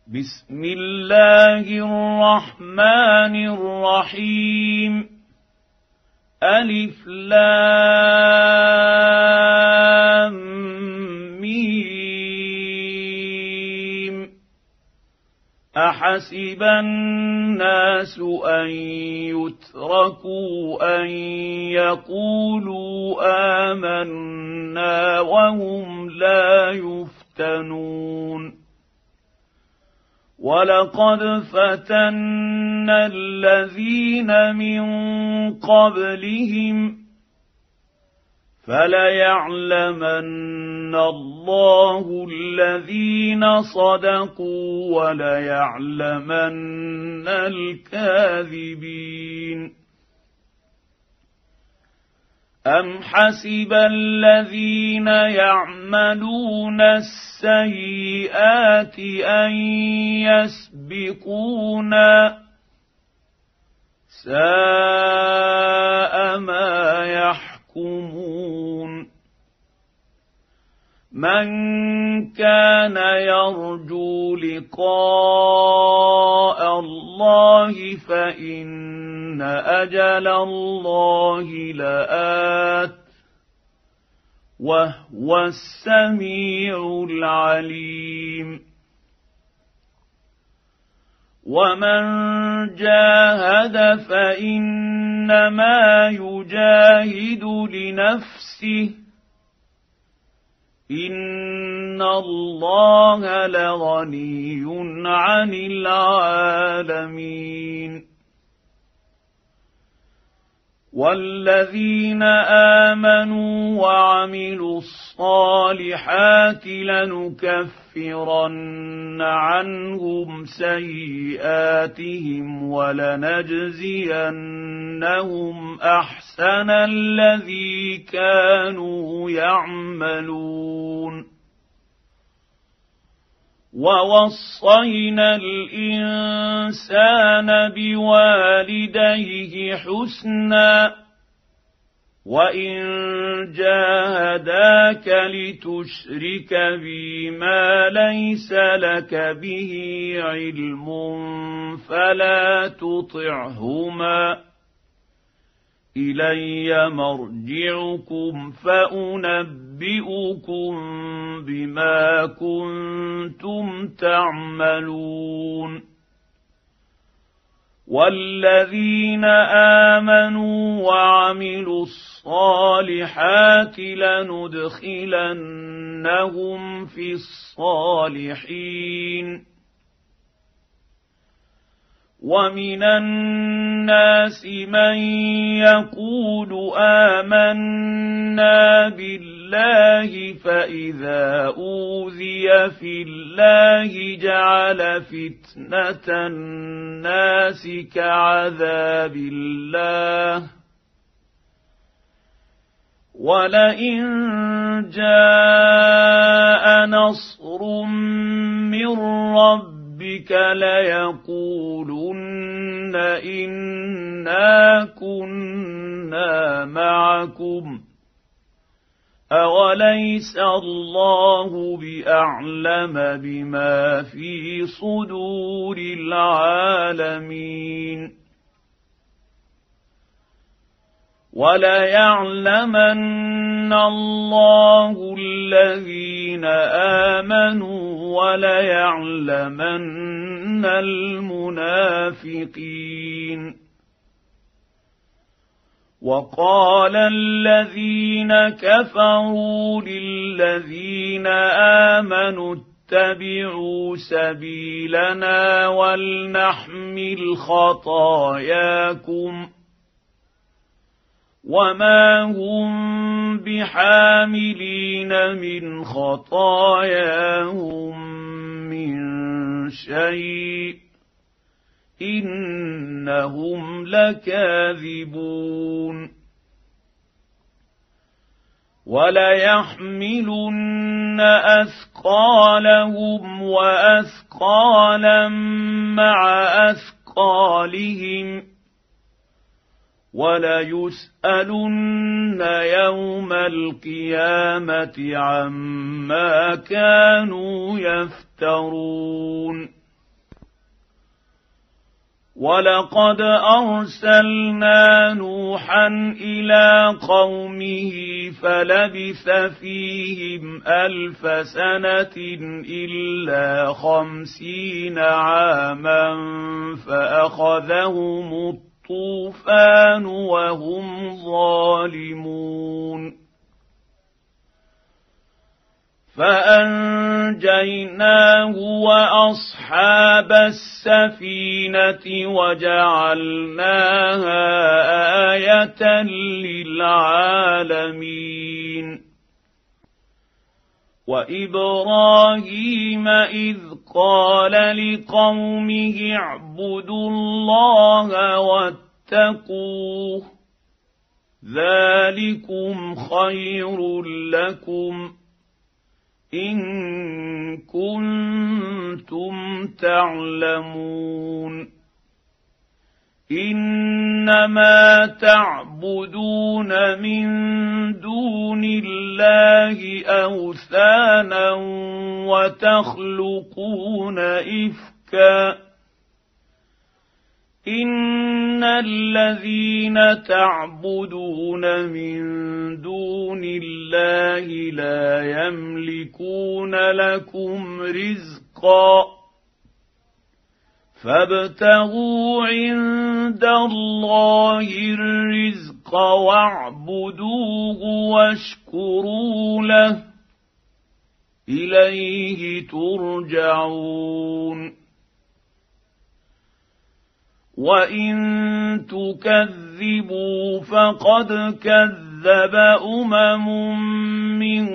بسم الله الرحمن الرحيم ألف لام ميم أحسب الناس أن يتركوا أن يقولوا آمنا وهم لا يفتنون ولقد فتنا الذين من قبلهم فليعلمن الله الذين صدقوا وليعلمن الكاذبين أم حسب الذين يعملون السيئات أن يسبقونا ساء ما يحكمون من كان يرجو لقاء الله فإن أجل الله لآت وهو السميع العليم ومن جاهد فإنما يجاهد لنفسه إن الله لغني عن العالمين والذين آمنوا وعملوا الصالحات لنكفرن عنهم سيئاتهم ولنجزينهم أحسن الذي كانوا يعملون ووصينا الإنسان بوالديه حسنا وإن جاهداك لتشرك بي ما ليس لك به علم فلا تطعهما إلي مرجعكم فأنبئكم بما كنتم تعملون والذين آمنوا وعملوا الصالحات لندخلنهم في الصالحين ومن الناس من يقول آمنا بالله فإذا أوذي في الله جعل فتنة الناس كعذاب الله ولئن جاء نصر من ربك ليقولن إنا كنا معكم أوليس الله بأعلم بما في صدور العالمين وليعلمن الله الذين آمنوا وليعلمن المنافقين وقال الذين كفروا للذين آمنوا اتبعوا سبيلنا ولنحمل خطاياكم وما هم بحاملين من خطاياهم من شيء إنهم لكاذبون وليحملن أثقالهم وأثقالا مع أثقالهم وليسألن يوم القيامة عما كانوا يفترون ولقد أرسلنا نوحا إلى قومه فلبث فيهم 1000 سنة إلا 50 عاما فأخذهم الطوفان وهم ظالمون فأنجيناه وأصحاب السفينة وجعلناها آية للعالمين وإبراهيم إذ قال لقومه اعبدوا الله واتقوه ذلكم خير لكم إن كنتم تعلمون إنما تعبدون من دون الله أوثانا وتخلقون إفكا إن الذين تعبدون من دون الله لا يملكون لكم رزقا فابتغوا عند الله الرزق واعبدوه واشكروا له إليه ترجعون وإن تكذبوا فقد كذب من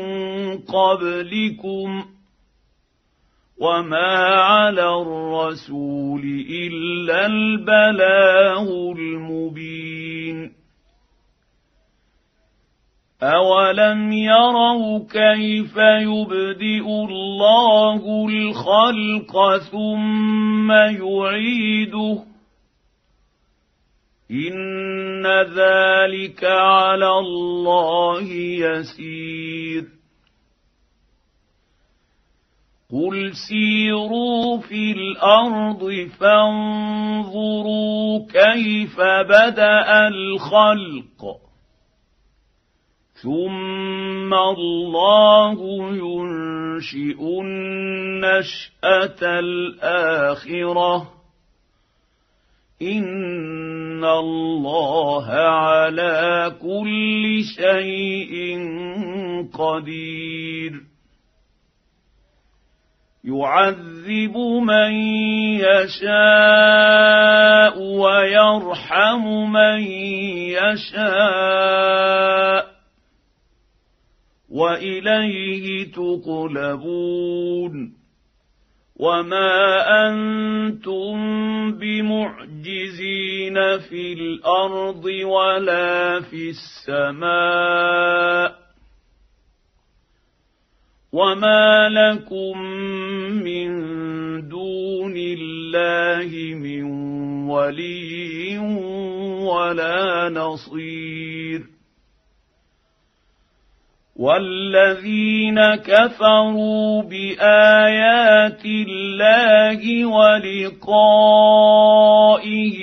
قبلكم وما على الرسول إلا البلاغ المبين أولم يروا كيف يبدئ الله الخلق ثم يعيده إن ذلك على الله يسير قل سيروا في الأرض فانظروا كيف بدأ الخلق ثم الله ينشئ النشأة الآخرة إن الله على كل شيء قدير يعذب من يشاء ويرحم من يشاء وإليه تقلبون وما أنتم بمعجزين في الأرض ولا في السماء وما لكم من دون الله من ولي ولا نصير والذين كفروا بآيات الله ولقائه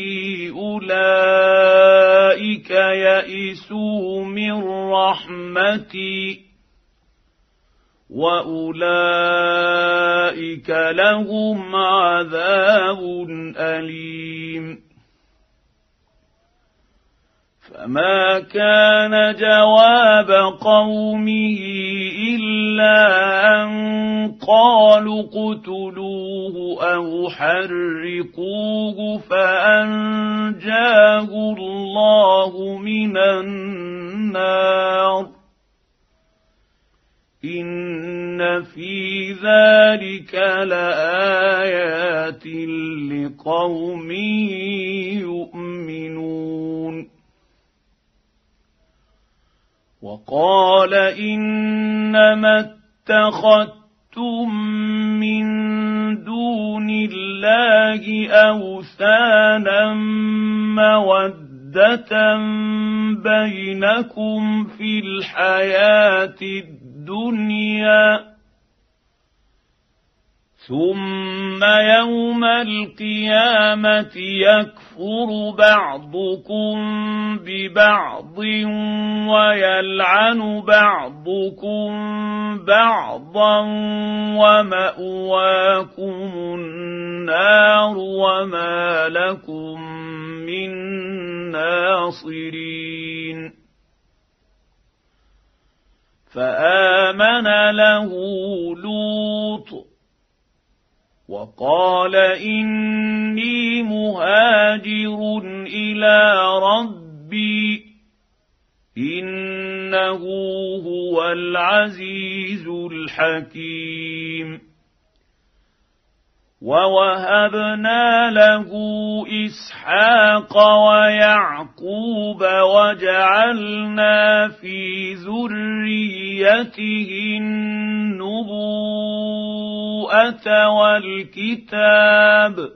أولئك يئسوا من رحمتي وأولئك لهم عذاب أليم فما كان جواب قومه إلا أن قالوا اقتلوه أو حرقوه فأنجاه الله من النار إن في ذلك لآيات لقوم يؤمنون وقال إنما اتخذتم من دون الله أوثانا مودة بينكم في الحياة الدنيا ثم يوم القيامة يكفر بعضكم ببعض ويلعن بعضكم بعضا ومأواكم النار وما لكم من ناصرين. فآمن له لوط وقال إني مهاجر إلى ربي إنه هو العزيز الحكيم. ووهبنا له إسحاق ويعقوب وجعلنا في ذريته النبوءة والكتاب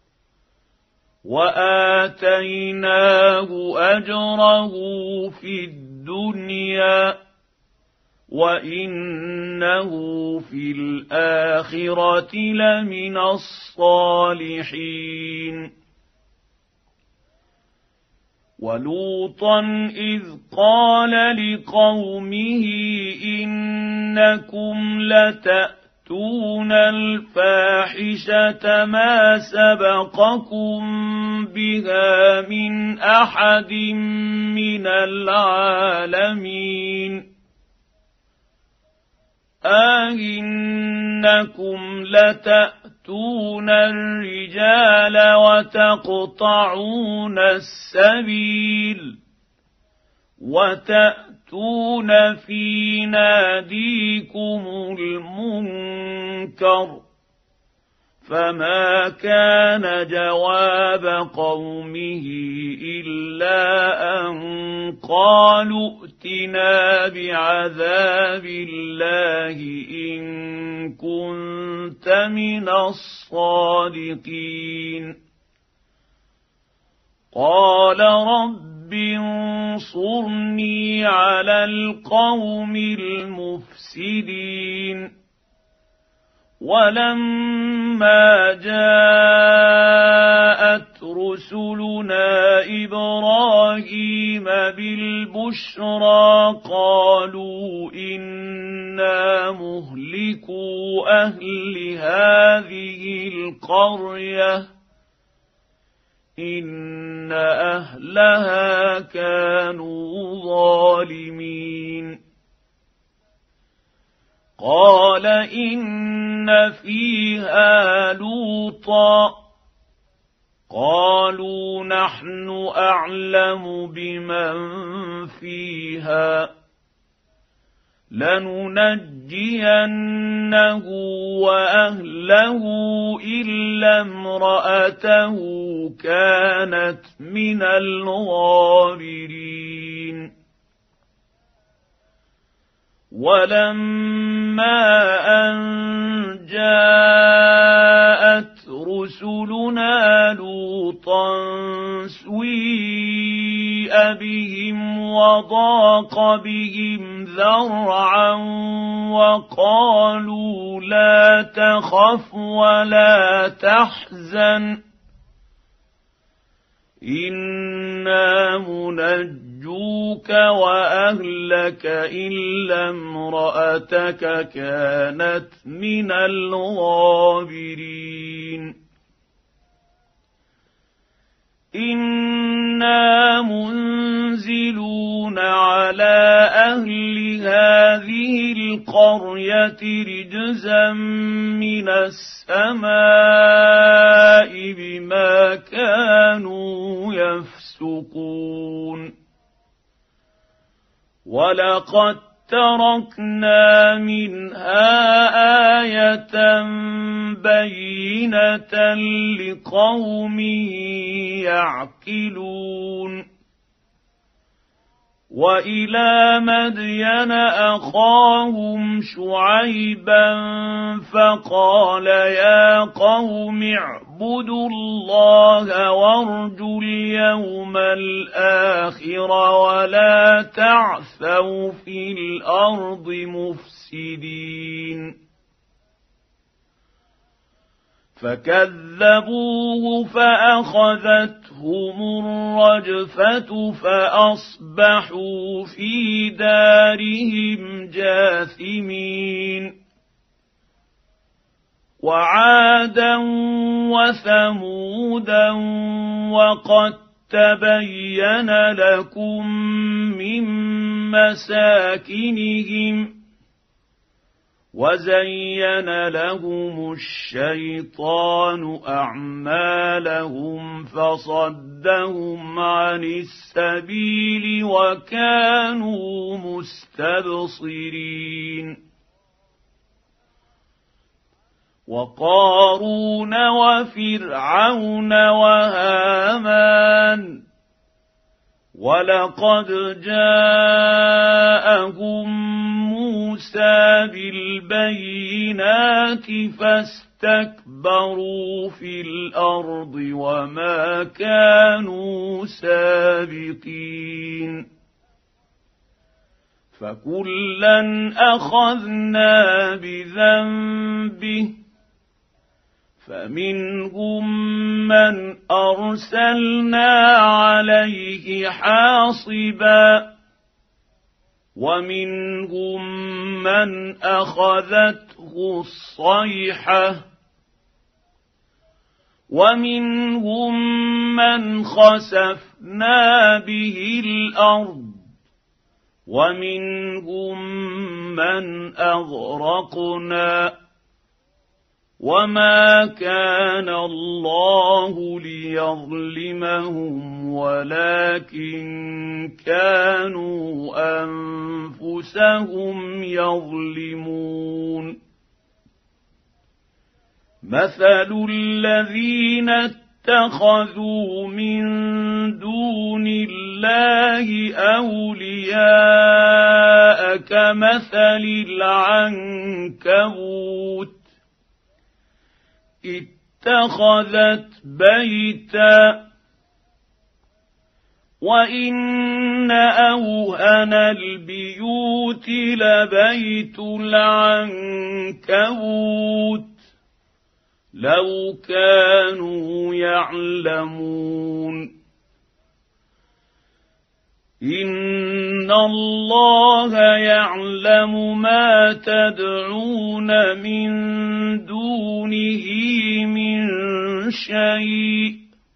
وآتيناه أجره في الدنيا وإنه في الآخرة لمن الصالحين. ولوطا إذ قال لقومه إنكم لتأتون الفاحشة ما سبقكم بها من أحد من العالمين. أئنكم لتأتون الرجال وتقطعون السبيل وتأتون في ناديكم المنكر. فما كان جواب قومه إلا أن قالوا ائتنا بعذاب الله إن كنت من الصادقين. قال رب انصرني على القوم المفسدين. ولما جاءت رسلنا إبراهيم بالبشرى قالوا إنا مهلكو أهل هذه القرية إن أهلها كانوا ظالمين. قال إن فيها لوطا قالوا نحن أعلم بمن فيها لننجينه وأهله إلا امرأته كانت من الغابرين. ولما أن جاءت رسلنا لوطا سيء بهم وضاق بهم ذرعا وقالوا لا تخف ولا تحزن إنا منجوك وأهلك إلا امرأتك كانت من الغابرين. إنا منزلون على أهل هذه القرية رجزا من السماء بما كانوا يفسقون. ولقد تركنا منها آية بينة لقوم يعقلون. وإلى مدين أخاهم شعيبا فقال يا قوم اعبدوا الله وارجوا اليوم الآخر ولا تعثوا في الأرض مفسدين. فكذبوه فأخذتهم الرجفة فأصبحوا في دارهم جاثمين. وعادا وثمودا وقد تبين لكم من مساكنهم وزين لهم الشيطان أعمالهم فصدهم عن السبيل وكانوا مستبصرين. وقارون وفرعون وهامان ولقد جاءهم موسى بالبينات فاستكبروا في الأرض وما كانوا سابقين. فكلا أخذنا بذنبه فمنهم من أرسلنا عليه حاصبا ومنهم من أخذته الصيحة ومنهم من خسفنا به الأرض ومنهم من أغرقنا وما كان الله ليظلمهم ولكن كانوا أنفسهم يظلمون. مثل الذين اتخذوا من دون الله أولياء كمثل العنكبوت اتخذت بيتا وإن أوهن البيوت لبيت العنكبوت لو كانوا يعلمون. إن الله يعلم ما تدعون من دونه من شيء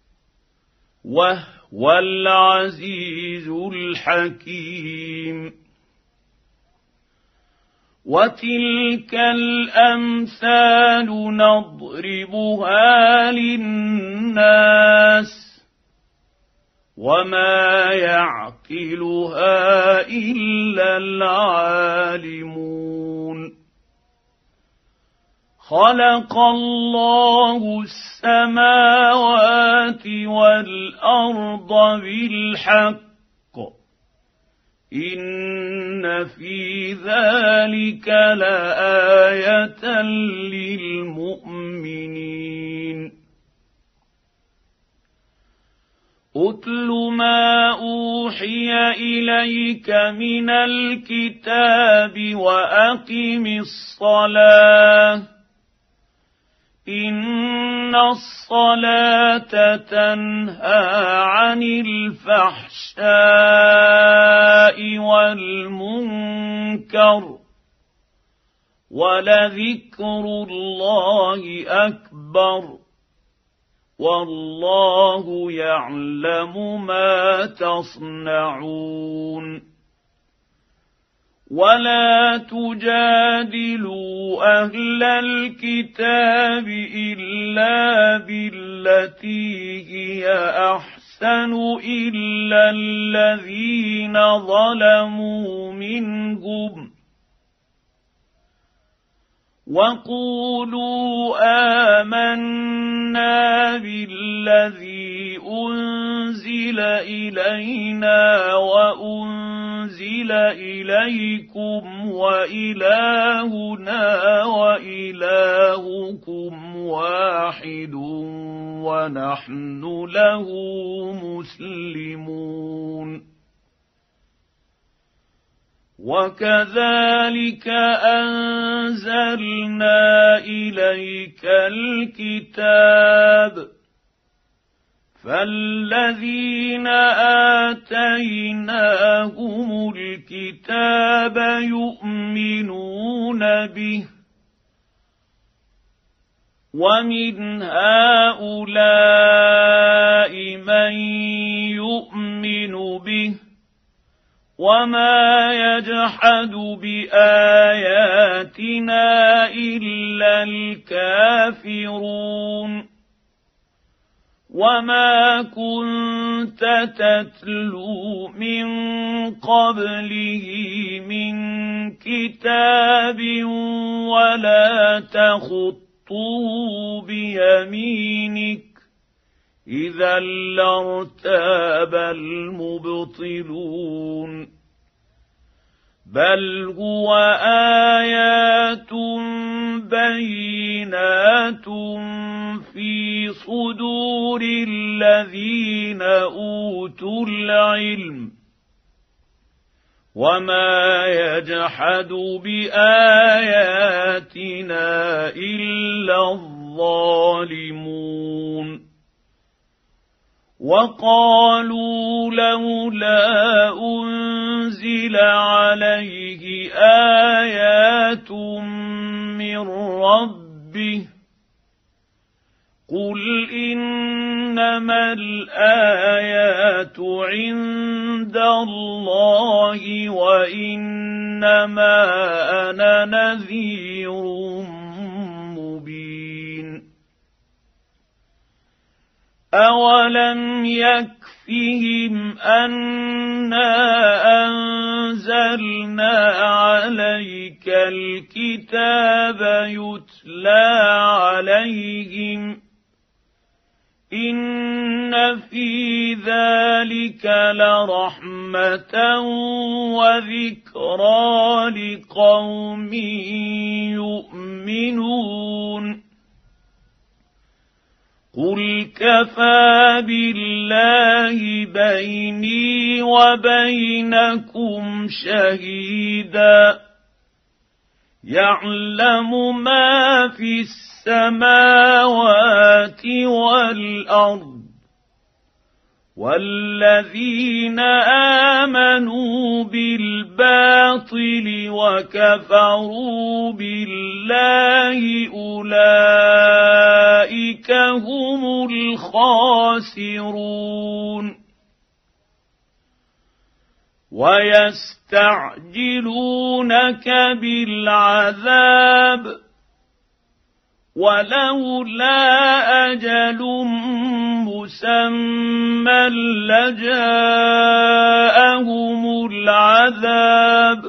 وهو العزيز الحكيم. وتلك الأمثال نضربها للناس وما يعقلها إلا العالمون. خلق الله السماوات والأرض بالحق إن في ذلك لآية للمؤمنين. أتل ما أوحي إليك من الكتاب وأقم الصلاة إن الصلاة تنهى عن الفحشاء والمنكر ولذكر الله أكبر والله يعلم ما تصنعون. ولا تجادلوا أهل الكتاب إلا بالتي هي أحسن إلا الذين ظلموا منهم وقولوا آمنا بالذي أنزل إلينا وأنزل إليكم وإلهنا وإلهكم واحد ونحن له مسلمون. وكذلك أنزلنا إليك الكتاب فالذين آتيناهم الكتاب يؤمنون به ومن هؤلاء من يؤمن به وما يجحد بآياتنا إلا الكافرون وما كنت تتلو من قبله من كتاب ولا تخطه بيمينك إذا لارتاب المبطلون بل هو آيات بينات في صدور الذين أوتوا العلم وما يجحد بآياتنا إلا الظالمون وقالوا لولا أنزل عليه آيات من ربه قل إنما الآيات عند الله وإنما أنا نذير مبين أولم يكفهم أنا أنزلنا عليك الكتاب يتلى عليهم إن في ذلك لرحمة وذكرى لقوم يؤمنون قل كفى بالله بيني وبينكم شهيدا يعلم ما في السماوات والأرض والذين آمنوا بالباطل وكفروا بالله أولئك هم الخاسرون ويستعجلونك بالعذاب ولولا أجل مسمى لجاءهم العذاب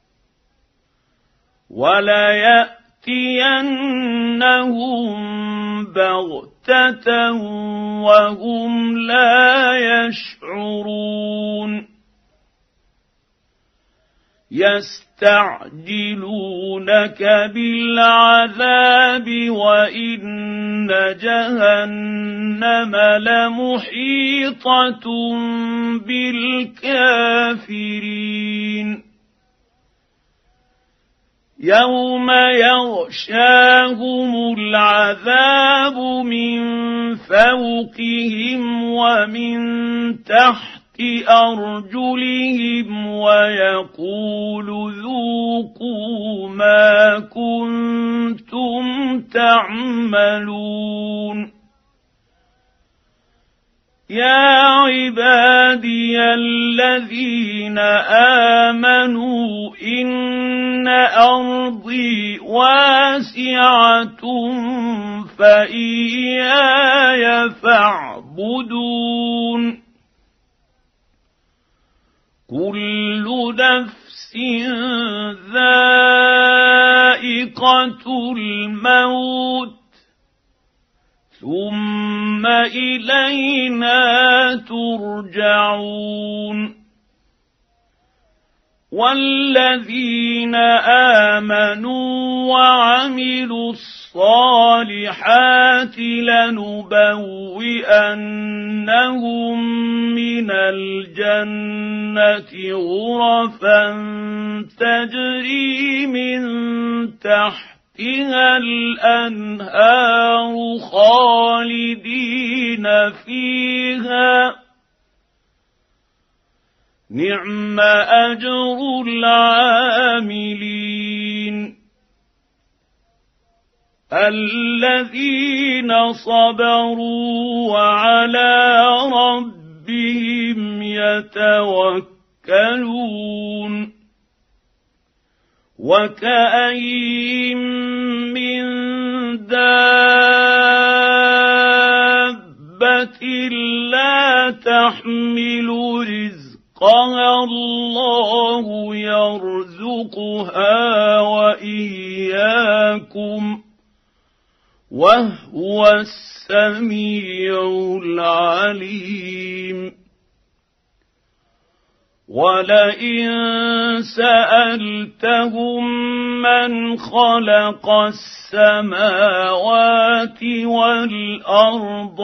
وليأتينهم بغتة وهم لا يشعرون يستعجلونك بالعذاب وإن جهنم لمحيطة بالكافرين يوم يغشاهم العذاب من فوقهم ومن تحت أرجلهم ويقول ذوقوا ما كنتم تعملون يا عبادي الذين آمنوا إن أرضي واسعة فإياي فاعبدون كل نفس ذائقة الموت ثم إلينا ترجعون والذين آمنوا وعملوا الصالحات لنبوئنهم من الجنة غرفا تجري من تحتها الأنهار خالدين فيها نعم أجر العاملين الذين صبروا وعلى ربهم يتوكلون وكأين من دابة لا تحمل رزقها الله يرزقها وإياكم وهو السميع العليم ولئن سألتهم من خلق السماوات والأرض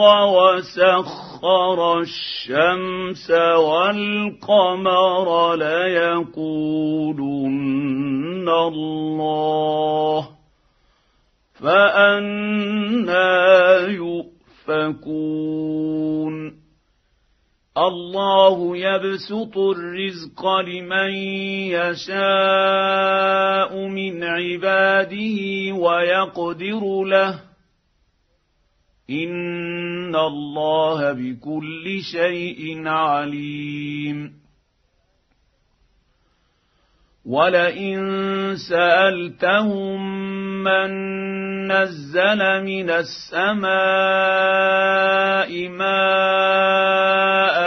وسخر الشمس والقمر ليقولن الله فأنى يؤفكون الله يبسط الرزق لمن يشاء من عباده ويقدر له إن الله بكل شيء عليم ولئن سألتهم من نزل من السماء ماء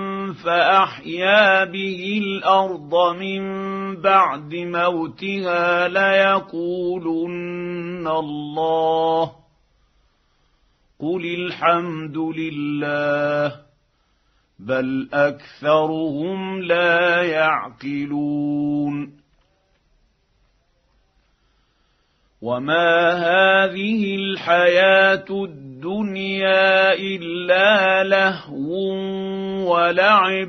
فأحيا به الأرض من بعد موتها ليقولن الله قل الحمد لله بل أكثرهم لا يعقلون وما هذه الحياة الدنيا إلا لهو ولعب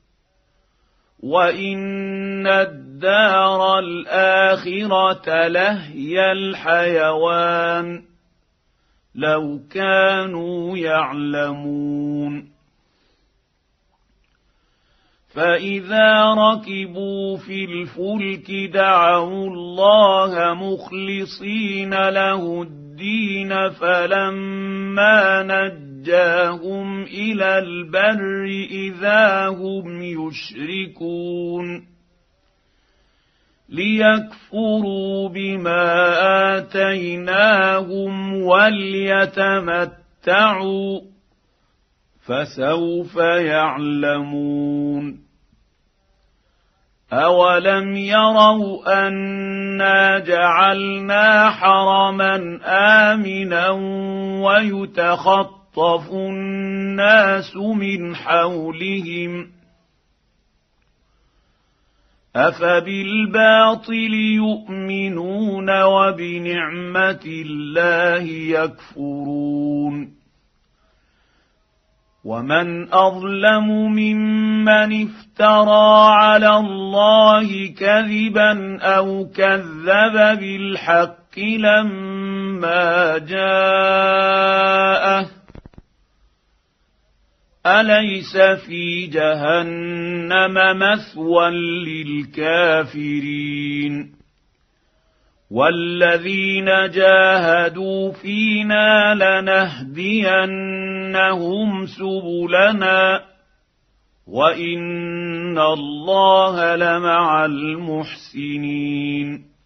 وإن الدار الآخرة لهي الحيوان لو كانوا يعلمون فإذا ركبوا في الفلك دعوا الله مخلصين له الدين فلما نجاهم إلى البر إذا هم يشركون ليكفروا بما آتيناهم وليتمتعوا فسوف يعلمون أولم يروا أنا جعلنا حرما آمنا ويتخطف الناس من حولهم أفبالباطل يؤمنون وبنعمة الله يكفرون ومن أظلم ممن افترى على الله كذبا أو كذب بالحق لما جاءه أليس في جهنم مثوى للكافرين والذين جاهدوا فينا لنهدينهم سبلنا وإن الله لمع المحسنين